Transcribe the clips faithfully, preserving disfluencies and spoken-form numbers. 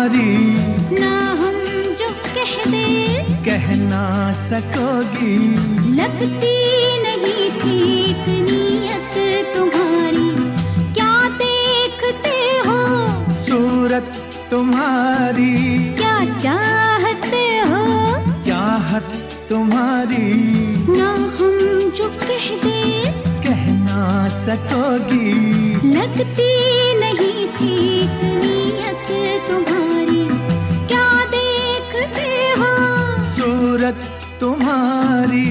तुम्हारी ना हम जो कह दे कह ना सकोगी। लगती नहीं ठीक नीयत तुम्हारी, क्या देखते हो सूरत तुम्हारी, क्या चाहते हो चाहत तुम्हारी, ना हम जो कह दे कह ना सकोगी। लगती नहीं ठीक नीयत तुम्हारी, क्या देखते हो सूरत तुम्हारी।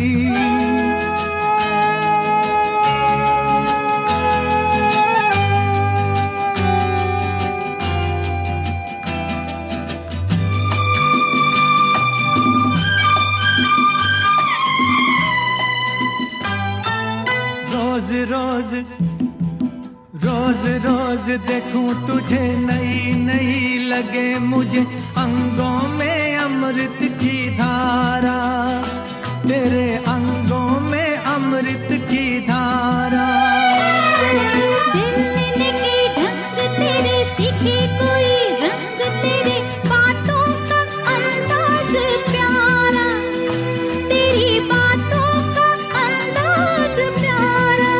रोज रोज रोज रोज देखूं तुझे नई नई लगे मुझे अंगों में अमृत की धारा, तेरे अंगों में अमृत की धारा। दिल के ढंग तेरे सीखे कोई रंग, तेरे बातों का अंदाज प्यारा, तेरी बातों का अंदाज प्यारा।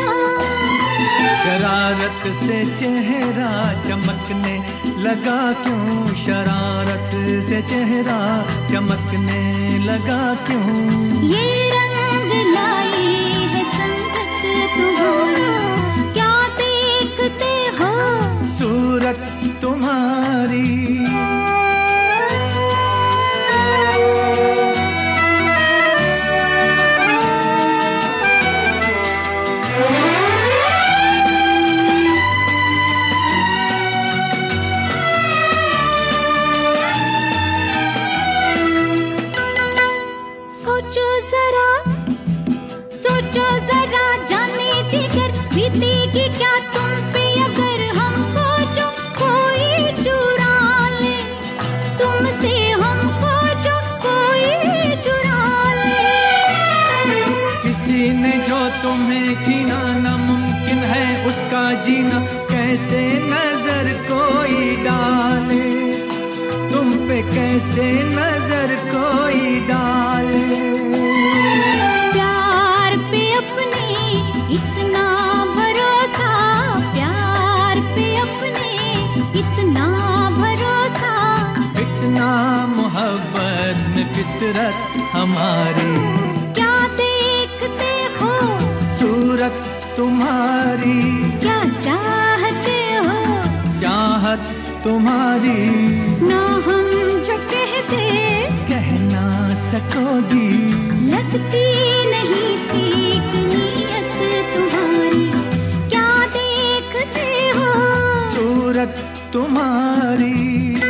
शरारत से चेहरा चमकने लगा क्यों, शरारत से चेहरा चमकने लगा क्यों। ये रंग लाई है संगत तुम्हारी, क्या देखते हो सूरत तुम्हारी। सोचो जरा सोचो जरा जाने जिगर, बीतेगी क्या तुम पे अगर हमको जो कोई चुरा ले, तुमसे हमको जो कोई चुरा ले। किसी ने जो तुम्हें छीना नामुमकिन है उसका जीना, कैसे नजर कोई डाले तुम पे, कैसे नजर कोई डाले। प्यार पे अपने इतना भरोसा, प्यार पे अपने इतना भरोसा, इतना मोहब्बत में फितरत हमारी, क्या देखते हो सूरत तुम्हारी, क्या चाहते हो चाहत तुम्हारी, ना हम जो कहते कह ना सकोगी। लगती नहीं ठीक नीयत तुम्हारी, क्या देखते हो सूरत तुम्हारी।